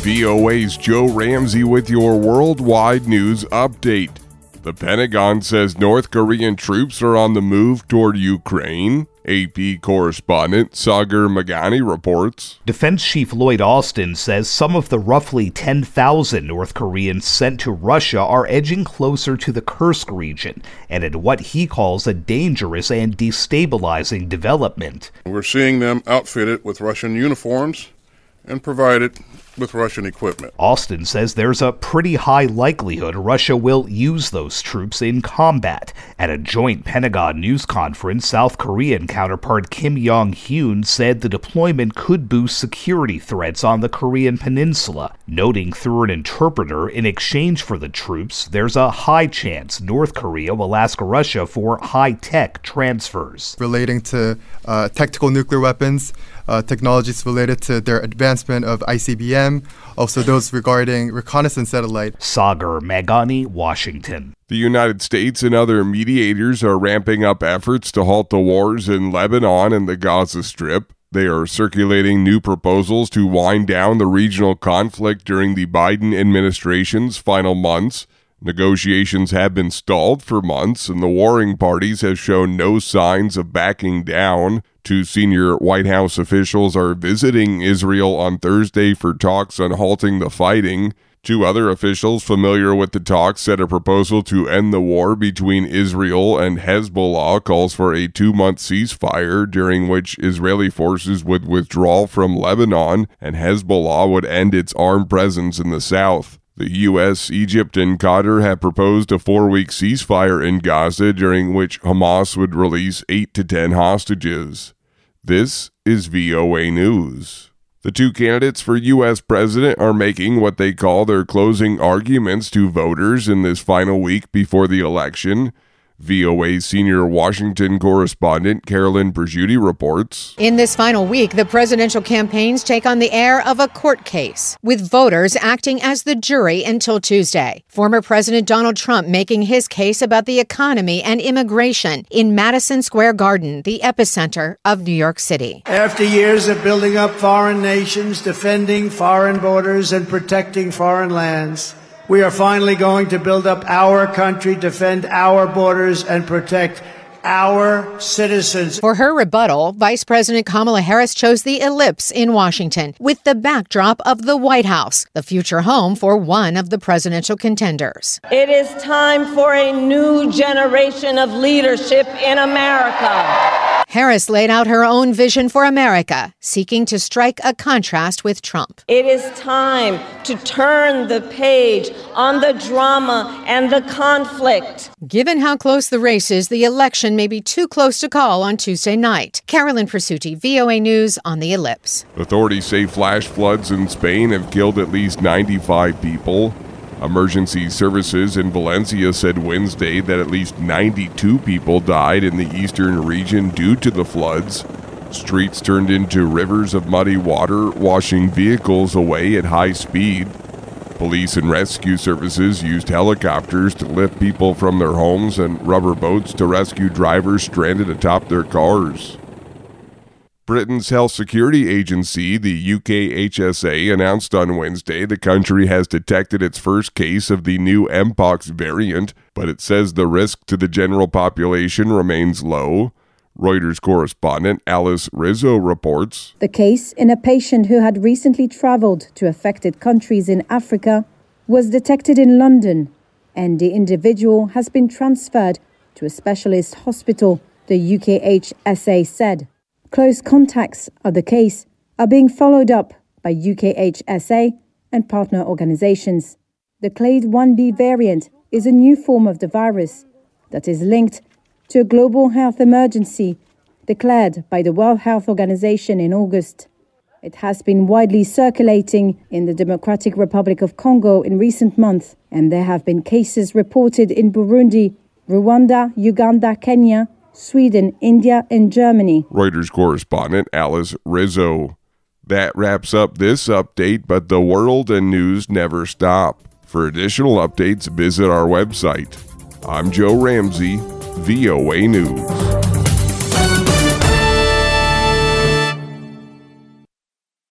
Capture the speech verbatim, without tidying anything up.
V O A's Joe Ramsey with your worldwide news update. The Pentagon says North Korean troops are on the move toward Ukraine. A P correspondent Sagar Meghani reports. Defense Chief Lloyd Austin says some of the roughly ten thousand North Koreans sent to Russia are edging closer to the Kursk region, and in what he calls a dangerous and destabilizing development. We're seeing them outfitted with Russian uniforms and provided with Russian equipment. Austin says there's a pretty high likelihood Russia will use those troops in combat. At a joint Pentagon news conference, South Korean counterpart Kim Yong-hyun said the deployment could boost security threats on the Korean peninsula, noting through an interpreter in exchange for the troops, there's a high chance North Korea will ask Russia for high-tech transfers. Relating to uh, tactical nuclear weapons, uh, technologies related to their advancement of I C B M, also those regarding reconnaissance satellite. Sagar Meghani, Washington. The United States and other mediators are ramping up efforts to halt the wars in Lebanon and the Gaza Strip. They are circulating new proposals to wind down the regional conflict during the Biden administration's final months. Negotiations have been stalled for months, and the warring parties have shown no signs of backing down. Two senior White House officials are visiting Israel on Thursday for talks on halting the fighting. Two other officials familiar with the talks said a proposal to end the war between Israel and Hezbollah calls for a two-month ceasefire during which Israeli forces would withdraw from Lebanon and Hezbollah would end its armed presence in the south. The U S, Egypt, and Qatar have proposed a four-week ceasefire in Gaza during which Hamas would release eight to ten hostages. This is V O A News. The two candidates for U S president are making what they call their closing arguments to voters in this final week before the election. V O A's senior Washington correspondent Carolyn Prejuti reports. In this final week, the presidential campaigns take on the air of a court case, with voters acting as the jury until Tuesday. Former President Donald Trump making his case about the economy and immigration in Madison Square Garden, the epicenter of New York City. After years of building up foreign nations, defending foreign borders, and protecting foreign lands, we are finally going to build up our country, defend our borders, and protect our citizens. For her rebuttal, Vice President Kamala Harris chose the Ellipse in Washington with the backdrop of the White House, the future home for one of the presidential contenders. It is time for a new generation of leadership in America. Harris laid out her own vision for America, seeking to strike a contrast with Trump. It is time to turn the page on the drama and the conflict. Given how close the race is, the election may be too close to call on Tuesday night. Carolyn Presutti, V O A News on the Ellipse. Authorities say flash floods in Spain have killed at least ninety-five people. Emergency services in Valencia said Wednesday that at least ninety-two people died in the eastern region due to the floods. Streets turned into rivers of muddy water, washing vehicles away at high speed. Police and rescue services used helicopters to lift people from their homes and rubber boats to rescue drivers stranded atop their cars. Britain's health security agency, the U K H S A, announced on Wednesday the country has detected its first case of the new Mpox variant, but it says the risk to the general population remains low. Reuters correspondent Alice Rizzo reports. The case in a patient who had recently traveled to affected countries in Africa was detected in London, and the individual has been transferred to a specialist hospital, the U K H S A said. Close contacts of the case are being followed up by U K H S A and partner organizations. The clade one B variant is a new form of the virus that is linked to a global health emergency declared by the World Health Organization in August. It has been widely circulating in the Democratic Republic of Congo in recent months, and there have been cases reported in Burundi, Rwanda, Uganda, Kenya, Sweden, India, and Germany. Reuters correspondent Alice Rizzo. That wraps up this update, but the world and news never stop. For additional updates, visit our website. I'm Joe Ramsey, V O A News.